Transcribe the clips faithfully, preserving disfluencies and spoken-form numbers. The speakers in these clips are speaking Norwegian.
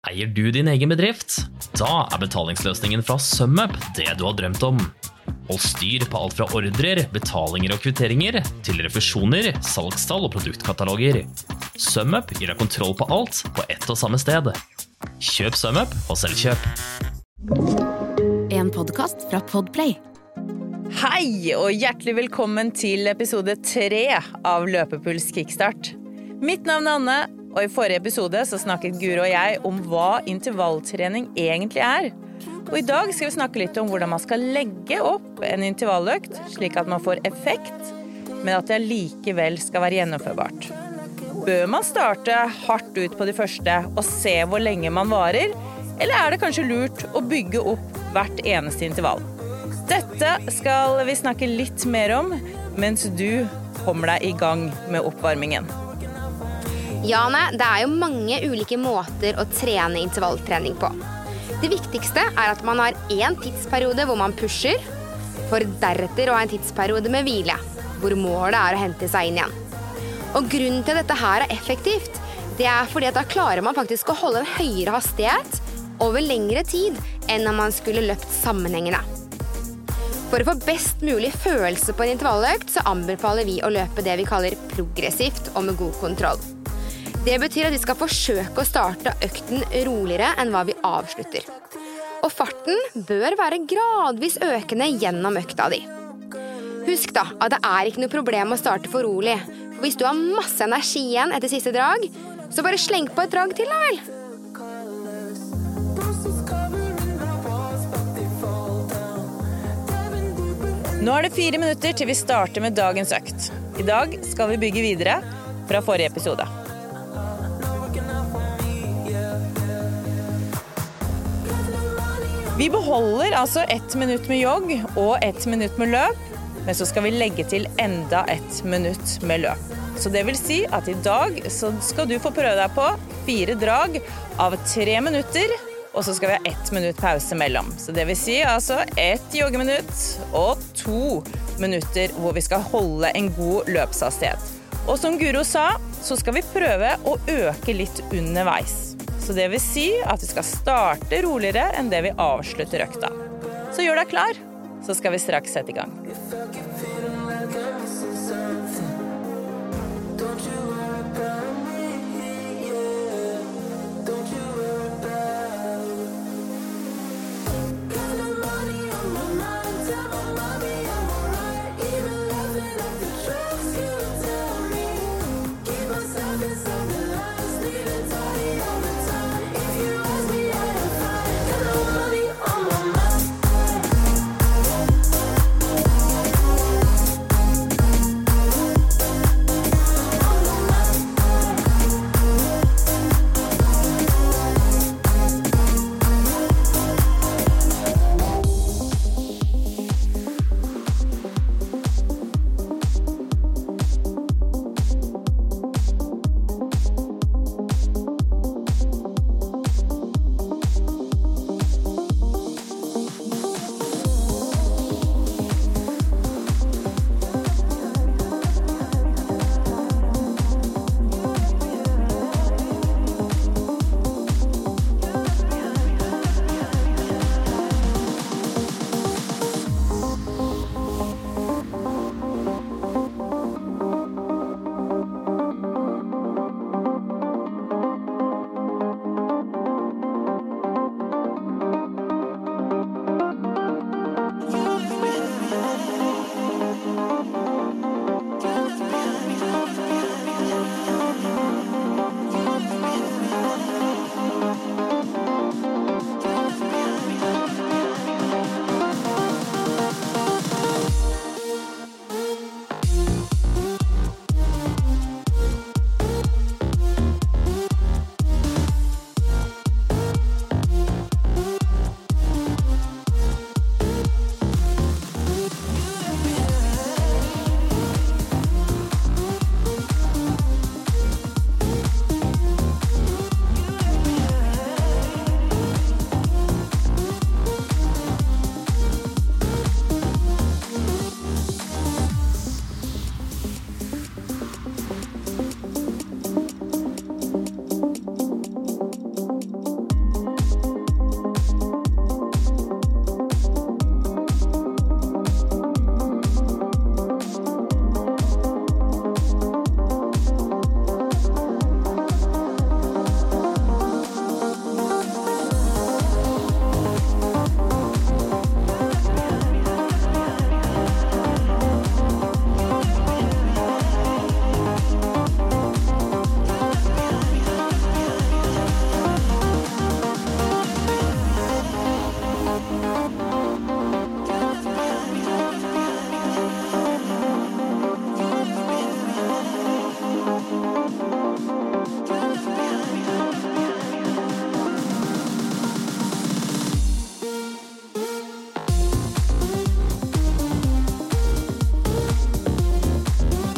Eier du din egen bedrift? Da er betalingsløsningen fra SumUp det du har drømt om. Hold styr på alt fra ordrer, betalinger og kvitteringer, til refusjoner, salgstall og produktkataloger. SumUp gir deg kontroll på alt på ett og samme sted. Kjøp SumUp og selvkjøp. En podcast fra Podplay. Hei og hjertelig velkommen til episode tre av Løpepuls Kickstart. Mitt navn er Anne, og i forrige episode så snakket Guro og jeg om hva intervalltrening egentlig er. Og i dag skal vi snakke litt om hvordan man skal legge opp en intervalløkt, slik at man får effekt, men at det likevel skal være gjennomførbart. Bør man starte hardt ut på de første og se hvor lenge man varer, eller er det kanskje lurt å bygge opp hvert eneste intervall? Dette skal vi snakke litt mer om, mens du kommer deg i gang med oppvarmingen. Jane, det er jo mange ulike måter å trene intervalltrening på. Det viktigste er at man har en tidsperiode hvor man pusher, for deretter å ha en tidsperiode med hvile, hvor målet er å hente seg inn igjen. Og grunnen til dette her er effektivt, det er fordi at da klarer man faktisk å holde en høyere hastighet over lengre tid enn når man skulle løpt sammenhengende. For å få best mulig følelse på en intervalløkt, så anbefaler vi å løpe det vi kaller progressivt og med god kontroll. Det betyr at vi skal forsøke å starte økten roligere enn hva vi avslutter. Og farten bør være gradvis økende gjennom økta di. Husk da at det er ikke noe problem å starte for rolig. For hvis du har masse energi igjen etter siste drag, så bare sleng på et drag til da vel. Nå er det fire minutter til vi starter med dagens økt. I dag skal vi bygge videre fra forrige episode. Vi beholder altså ett minutt med jogg og ett minutt med løp, men så skal vi legge til enda ett minutt med løp. Så det vil si at i dag så skal du få prøve deg på fire drag av tre minutter, og så skal vi ha ett minutt pause mellom. Så det vil si altså ett joggeminutt og to minutter hvor vi skal holde en god løpshastighet. Og som Guro sa, så skal vi prøve å øke litt underveis. Så det vil si at vi skal starte roligere enn det vi avslutter økta. Så gjør deg klar, så skal vi straks sette i gang.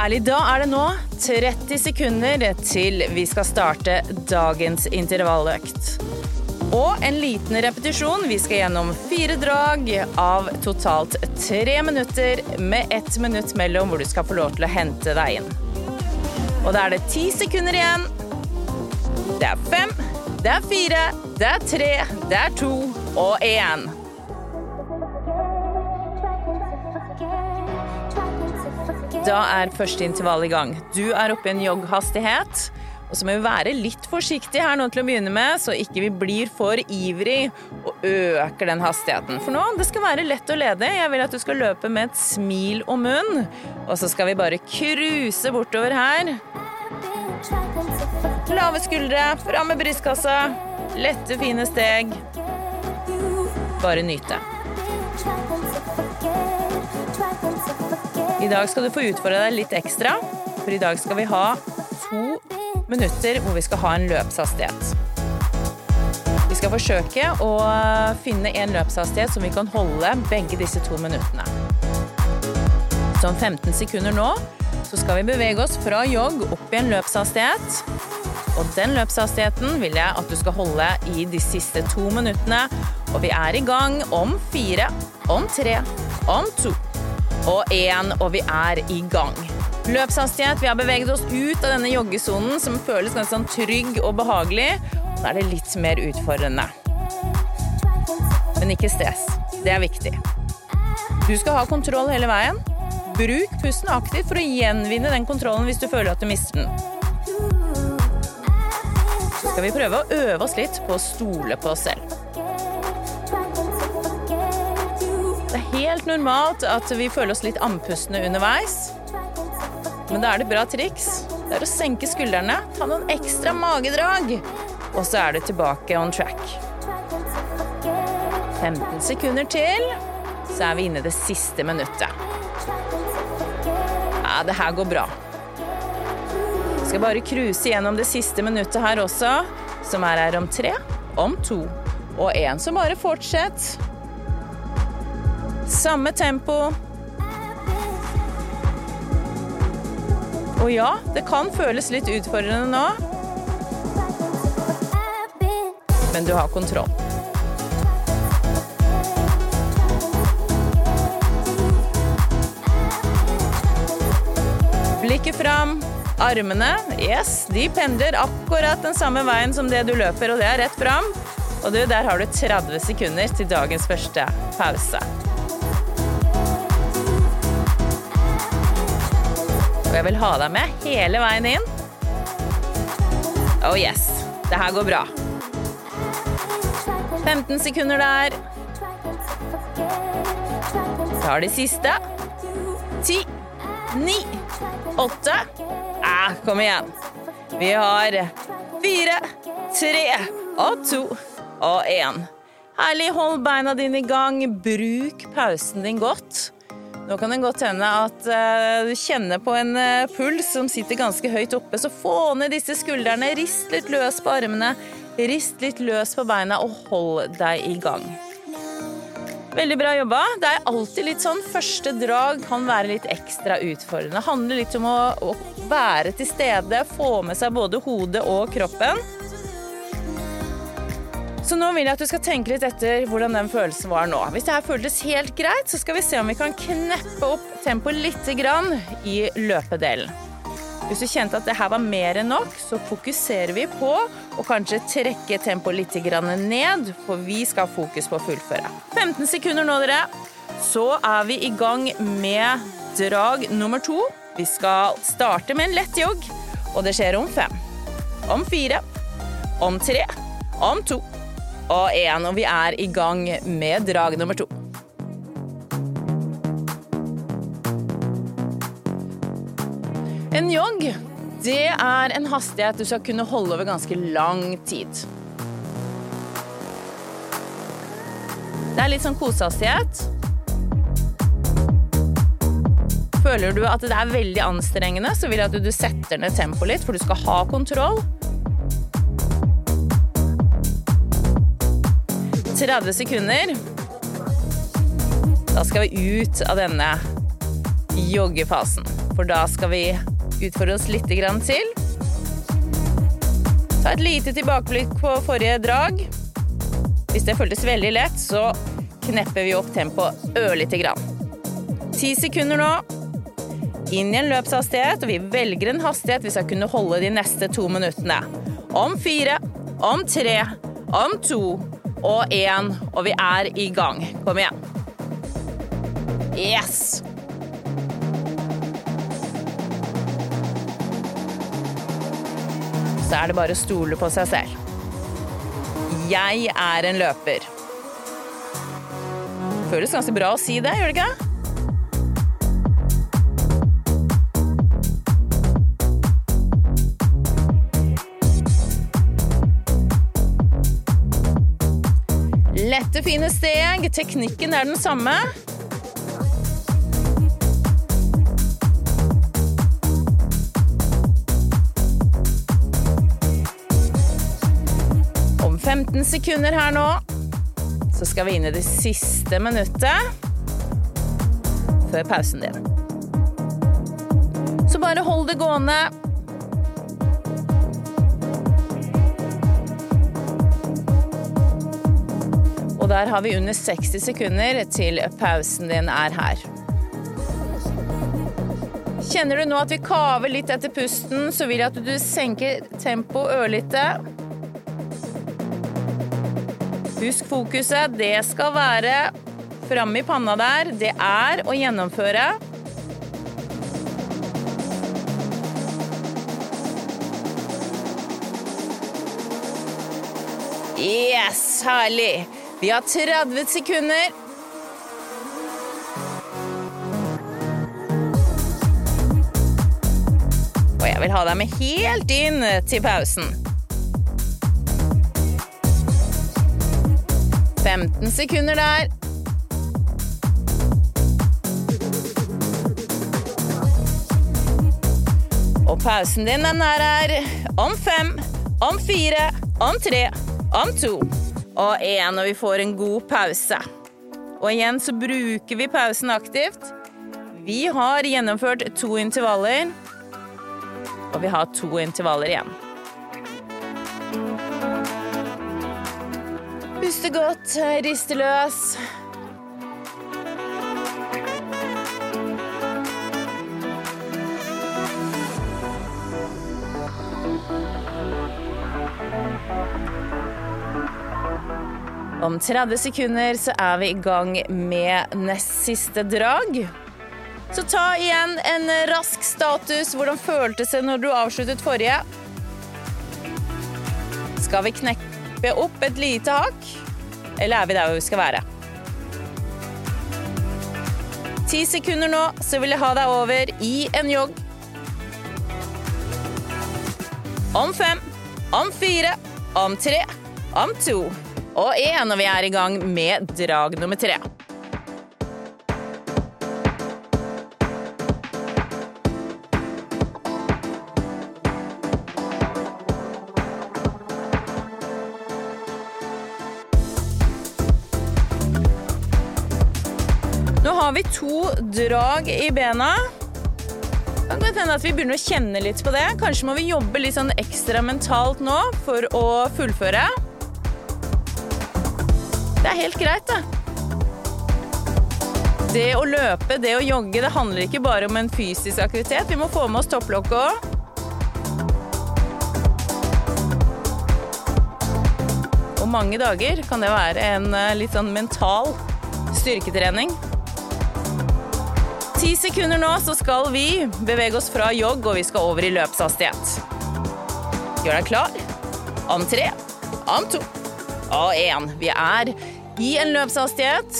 Herlig, da er det nå tretti sekunder til vi skal starte dagens intervalløkt. Og en liten repetisjon, vi skal gjennom fire drag av totalt tre minutter med ett minutt mellom hvor du skal få lov til å hente deg inn. Og da er det ti sekunder igjen. Det er fem, det er fire, det er tre, det er to og én. Da er første intervall i gang. Du er oppe i en jogghastighet, og så må vi være litt forsiktige her nå til å begynne med, så ikke vi blir for ivrig og øker den hastigheten. For nå, det skal være lett å lede. Jeg vil at du skal løpe med et smil om munn, og så skal vi bare kruse bortover her. Lave skuldre, fram med brystkassa, lette, fine steg. Bare nyte. I dag skal du få utfordre deg litt ekstra, for i dag skal vi ha to minutter hvor vi skal ha en løpshastighet. Vi skal forsøke å finne en løpshastighet som vi kan holde begge disse to minuttene. Så om femten sekunder nå, så skal vi bevege oss fra jogg opp i en løpshastighet. Og den løpshastigheten vil jeg at du skal holde i de siste to minuttene. Og vi er i gang om fire, om tre, om to og én, og vi er i gang. Løpshastighet, vi har beveget oss ut av denne joggesonen som føles ganske sånn trygg og behagelig. Da er det litt mer utfordrende. Men ikke stress, det er viktig. Du skal ha kontroll hele veien. Bruk pusten aktivt for å gjenvinne den kontrollen hvis du føler at du mister den. Så skal vi prøve å øve oss litt på å stole på oss selv. Det er helt normalt at vi føler oss litt andpustne underveis. Men da er det bra triks. Det er å senke skuldrene, ta noen ekstra magedrag, og så er det tilbake on track. femten sekunder til, så er vi inne i det siste minuttet. Ja, det her går bra. Vi skal bare kruse gjennom det siste minuttet her også, som er her om tre, om to, og én, så bare fortsett. Samme tempo. Og ja, det kan føles litt utfordrende nå. Men du har kontroll. Blikket fram, armene, yes, de pendler akkurat den samme veien som det du løper, og det er rett fram. Og du, der har du tretti sekunder til dagens første pause. Og jeg vil ha deg med hele veien inn. Oh yes, det her går bra. femten sekunder der. Så har de siste. ti, ni, åtte. Ah, kom igjen. Vi har fire, tre og to og én. Herlig, hold beina dine i gang. Bruk pausen din godt. Nå kan det godt hende at uh, du kjenner på en uh, puls som sitter ganske høyt oppe, så få ned disse skuldrene, rist litt løs på armene, rist litt løs på beina og hold deg i gang. Veldig bra jobba. Det er alltid litt sånn, første drag kan være litt ekstra utfordrende. Det handler litt om å, å være til stede, få med seg både hodet og kroppen. Så nå vil jeg at du skal tenke litt etter hvordan den følelsen var nå. Hvis det her føltes helt greit, så skal vi se om vi kan kneppe opp tempoet litt grann i løpedelen. Hvis du kjente at det her var mer enn nok, så fokuserer vi på å kanskje trekke tempoet litt grann ned, for vi skal ha fokus på å fullføre. femten sekunder nå, dere. Så er vi i gang med drag nummer to. Vi skal starte med en lett jogg, og det skjer om fem, om fire, om tre, om to. Og én, og vi er i gang med drag nummer to. En jogg, det er en hastighet du skal kunne holde over ganske lang tid. Det er litt sånn kosehastighet. Føler du at det er veldig anstrengende, så vil jeg at du setter ned tempoet litt, for du skal ha kontroll. tretti sekunder. Da skal vi ut av denne joggefasen. for da skal vi utfordre oss litt grann til. Ta et lite tilbakeblikk på forrige drag. Hvis det føltes veldig lett, så knepper vi opp tempoet ørlite grann. ti sekunder nå. Inn i en løpshastighet, og vi velger en hastighet vi skal kunne holde de neste to minuttene. Om fire, om tre, om to og en, og vi er i gang. Kom igjen. Yes! Så er det bare å stole på seg selv. Jeg er en løper. Føles ganske bra å si det, gjør det ikke? Lette, fine steg. Teknikken er den samme. Om femten sekunder her nå, så skal vi inn i det siste minuttet før pausen din. Så bare hold det gående. Og der har vi under seksti sekunder til pausen din er her. Kjenner du nå at vi kaver litt etter pusten, så vil jeg at du senker tempo ørlite. Husk fokuset, det skal være frem i panna der. Det er å gjennomføre. Yes, herlig! Vi har tretti sekunder. Og jeg vil ha deg med helt inn til pausen. femten sekunder der. Og pausen din den er her om fem, om fire, om tre, om to og en, og vi får en god pause. Og igjen så bruker vi pausen aktivt. Vi har gjennomført to intervaller, og vi har to intervaller igjen. Puste godt, riste løs. Om tretti sekunder så er vi i gang med nest siste drag. Så ta igjen en rask status. Hvordan føltes det når du avsluttet forrige? Skal vi kneppe opp et lite hakk? Eller er vi der hvor vi skal være? ti sekunder nå, så vil jeg ha deg over i en jogg. Om fem, om fire, om tre, om to og en, og vi er i gang med drag nummer tre. Nå har vi to drag i bena. Det kan godt hende at vi begynner å kjenne litt på det. Kanskje må vi jobbe litt sånn ekstra mentalt nå for å fullføre. Det er helt greit, det. Det å løpe, det å jogge, det handler ikke bare om en fysisk aktivitet. Vi må få med oss topplokket også. Og mange dager kan det være en litt sånn mental styrketrening. ti sekunder nå, så skal vi bevege oss fra jogg, og vi skal over i løpshastighet. Gjør deg klar? Om tre, om to og en. Vi er i en løpshastighet.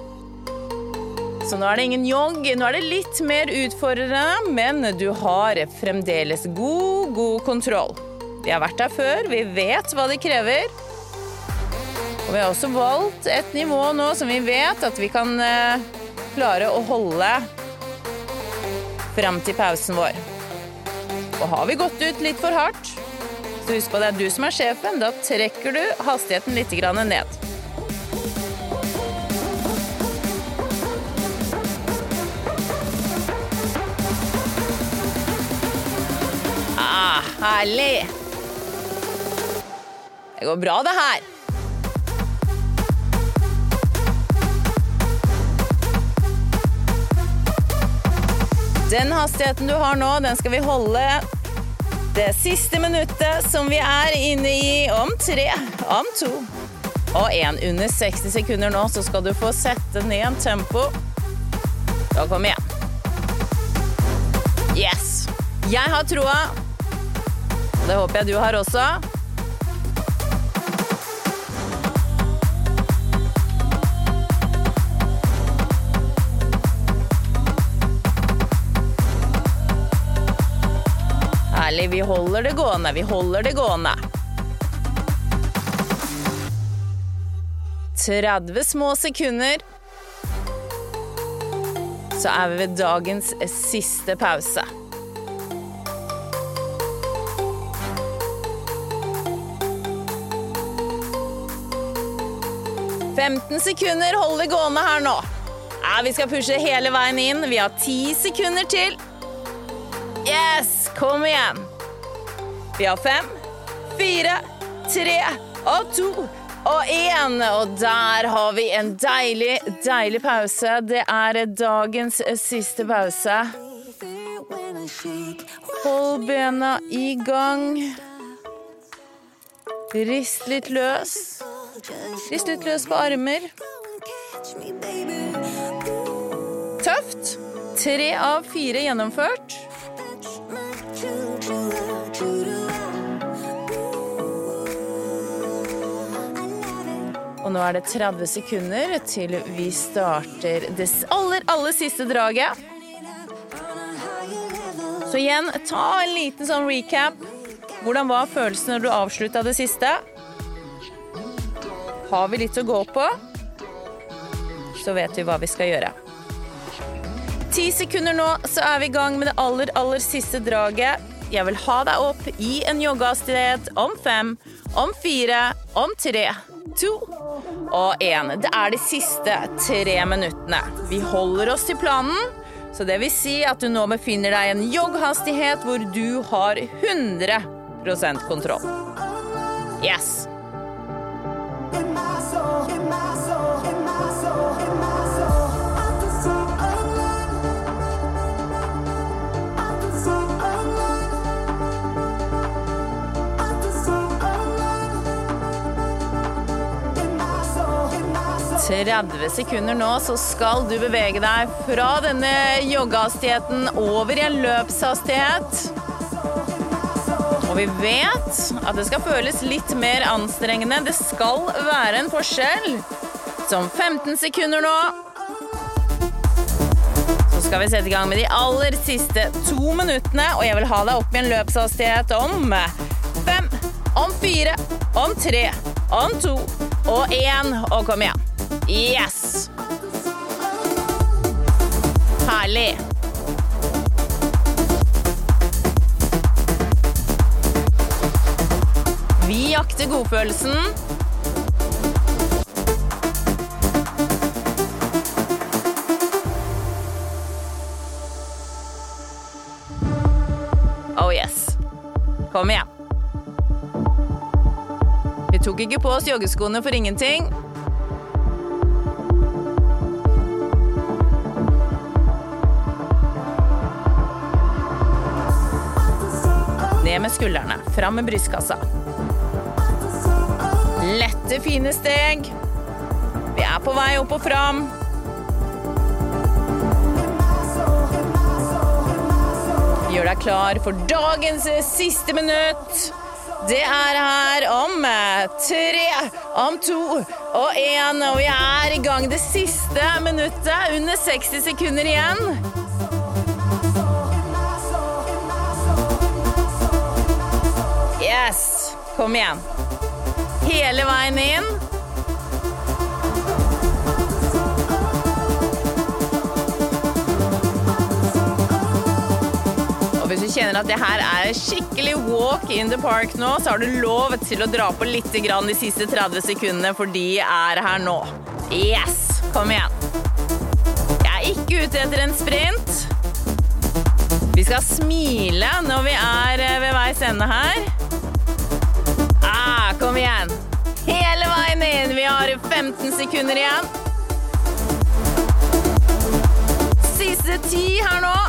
Så nå er det ingen jogg. Nå er det litt mer utfordrende, men du har fremdeles god, god kontroll. Vi har vært der før, vi vet hva det krever. Og vi har også valgt et nivå nå som vi vet at vi kan klare å holde frem til pausen vår. Og har vi gått ut litt for hardt, så husk på det er du som er sjefen, da trekker du hastigheten litt grann ned. herlig. Det går bra det her. Den hastigheten du har nå, den skal vi holde det siste minuttet som vi er inne i om tre, om to og en. Under seksti sekunder nå, så skal du få sette ned tempo. Da kom igjen. Yes. Jeg har troa. Det håper jeg du har også. Herlig, vi holder det gående, vi holder det gående. tretti små sekunder. Så er vi ved dagens siste pause. femten sekunder, hold det gående her nå. Ja, vi skal pushe hele veien inn. Vi har ti sekunder til. Yes, kom igjen. Vi har fem, fire, tre og to og en. Og der har vi en deilig, deilig pause. Det er dagens siste pause. Hold bena i gang. Rist litt løs. Rist litt løs på armer. Tøft. Tre av fire gjennomført. Og nå er det tretti sekunder til vi starter det aller, aller siste draget. Så igjen, ta en liten sånn recap. Hvordan var følelsen når du avsluttet det siste? Har vi litt å gå på, så vet vi hva vi skal gjøre. Ti sekunder nå, så er vi i gang med det aller, aller siste draget. Jeg vil ha deg opp i en joggehastighet om fem, om fire, om tre, to og en. Det er de siste tre minuttene. Vi holder oss til planen, så det vil si at du nå befinner deg i en jogghastighet hvor du har hundre prosent kontroll. Yes! tretti sekunder nå, så skal du bevege deg fra denne joggehastigheten over i en løpshastighet. Og vi vet at det skal føles litt mer anstrengende. Det skal være en forskjell. Som femten sekunder nå. Så skal vi sette i gang med de aller siste to minuttene, og jeg vil ha deg opp i en løpshastighet om fem, om fire, om tre, om to og en, og kom igjen. Yes! Herlig! Vi jakter godfølelsen. Oh yes. Kom igjen. Vi tok ikke på oss joggeskoene for ingenting. Ned med skuldrene, fram med brystkassa. Lette, fine steg. Vi er på vei opp og fram. Gjør deg klar for dagens siste minutt. Det er her om tre, om to og en, og vi er i gang det siste minuttet, under seksti sekunder igjen. Yes, kom igjen. Hele veien inn. Og hvis du kjenner at det her er skikkelig walk in the park nå, så har du lov til å dra på litt grann de siste tretti sekundene, for de er her nå. Yes, kom igjen. Jeg er ikke ute etter en sprint. Vi skal smile når vi er ved veis ende her. Ah, kom igjen. Hele veien inn. Vi har femten sekunder igjen. Siste ti her nå.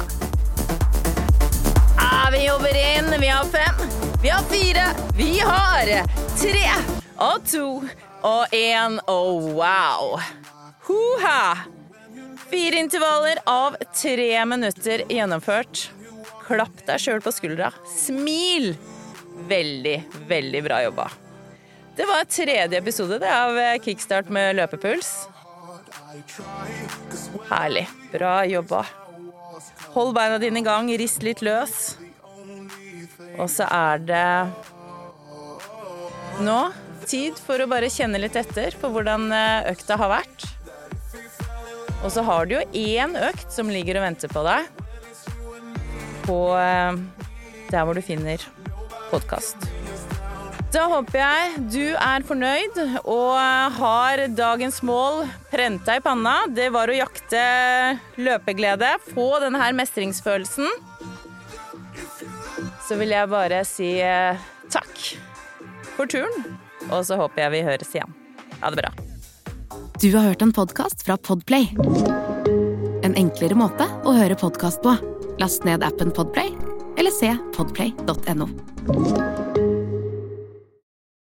Ah, vi jobber inn. Vi har fem. Vi har fire. Vi har tre. Og to. Og en. Oh, wow. Hoha. Fire intervaller av tre minutter gjennomført. Klapp deg selv på skuldra. Smil. Veldig, veldig bra jobba. Det var tredje episode det, av Kickstart med løpepuls. Herlig. Bra jobba. Hold beina dine i gang, rist litt løs. Og så er det nå tid for å bare kjenne litt etter på hvordan økta har vært. Og så har du jo en økt som ligger og venter på deg på der hvor du finner podcast. Da håper jeg du er fornøyd og har dagens mål prenta i panna. Det var å jakte løpeglede, få denne her mestringsfølelsen. Så vil jeg bare si takk for turen, og så håper jeg vi høres igjen. Ha det bra. Du har hørt en podcast fra Podplay. En enklere måte å høre podcast på. Last ned appen Podplay, eller se podplay punktum no.